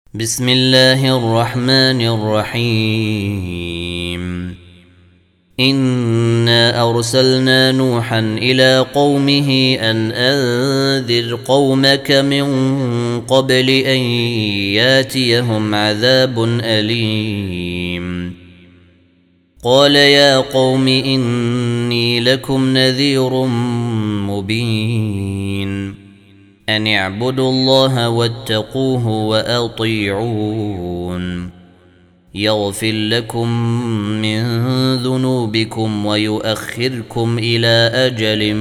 بسم الله الرحمن الرحيم. إنا أرسلنا نوحا إلى قومه أن أنذر قومك من قبل أن ياتيهم عذاب أليم. قال يا قوم إني لكم نذير مبين أن اعبدوا الله واتقوه وأطيعون يغفر لكم من ذنوبكم ويؤخركم إلى أجل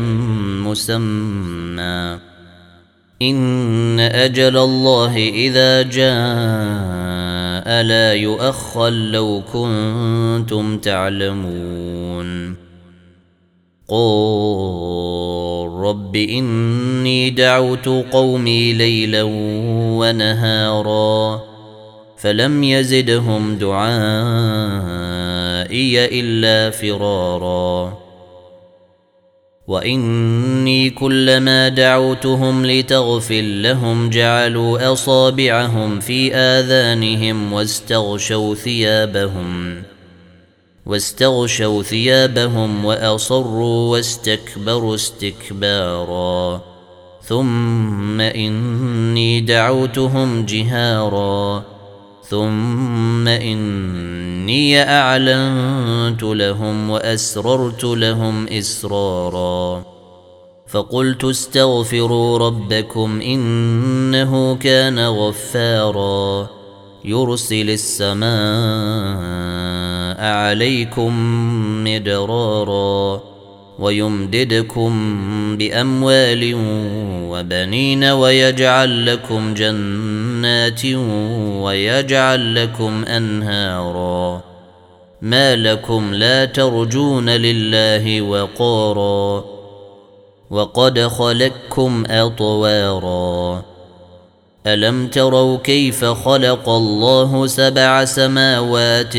مسمى إن أجل الله إذا جاء لا يؤخر لو كنتم تعلمون. قل رب إني دعوت قومي ليلا ونهارا فلم يزدهم دعائي إلا فرارا. وإني كلما دعوتهم لتغفر لهم جعلوا أصابعهم في آذانهم واستغشوا ثيابهم وأصروا واستكبروا استكبارا. ثم إني دعوتهم جهارا ثم إني أعلنت لهم وأسررت لهم إسرارا. فقلت استغفروا ربكم إنه كان غفارا يرسل السماء عليكم مدرارا ويمددكم بأموال وبنين ويجعل لكم جنات ويجعل لكم أنهارا. ما لكم لا ترجون لله وقارا وقد خلقكم أطوارا. ألم تروا كيف خلق الله 7 سماوات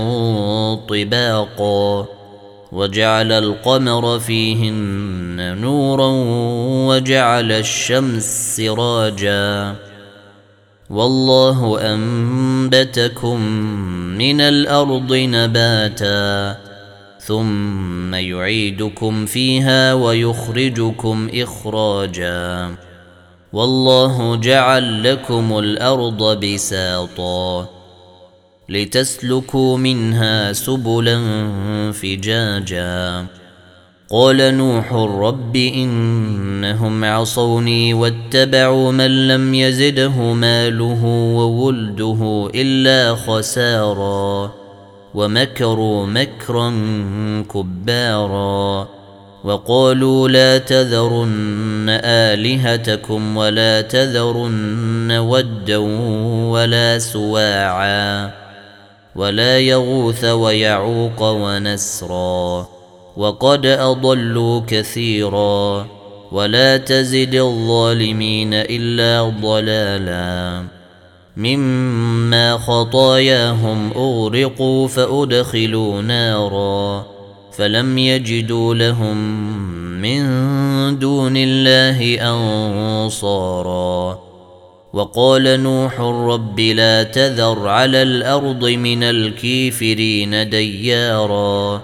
طباقا وجعل القمر فيهن نورا وجعل الشمس سراجا والله أنبتكم من الأرض نباتا ثم يعيدكم فيها ويخرجكم إخراجا والله جعل لكم الأرض بساطا لتسلكوا منها سبلا فجاجا. قال نوح رب إنهم عصوني واتبعوا من لم يزده ماله وولده إلا خسارا ومكروا مكرا كبارا. وقالوا لا تذرن آلهتكم ولا تذرن ودا ولا سواعا ولا يغوث ويعوق ونسرا وقد أضلوا كثيرا ولا تزد الظالمين إلا ضلالا. مما خطاياهم أغرقوا فأدخلوا نارا فلم يجدوا لهم من دون الله أنصارا. وقال نوح رب لا تذر على الأرض من الكافرين ديارا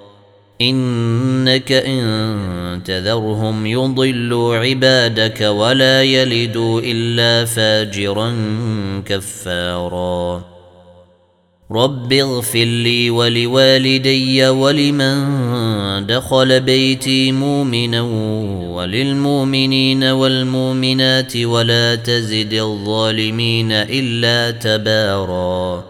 إنك إن تذرهم يضلوا عبادك ولا يلدوا إلا فاجرا كفارا. رب اغفر لي ولوالدي ولمن دخل بيتي مؤمنا وللمؤمنين والمؤمنات ولا تزد الظالمين إلا تبارا.